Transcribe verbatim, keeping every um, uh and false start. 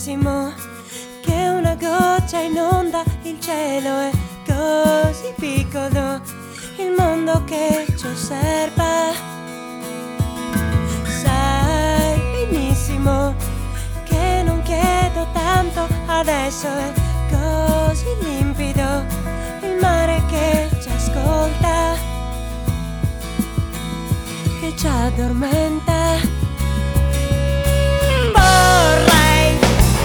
Che una goccia inonda il cielo, è così piccolo il mondo che ci osserva. Sai benissimo che non chiedo tanto adesso, è così limpido il mare che ci ascolta, che ci addormenta.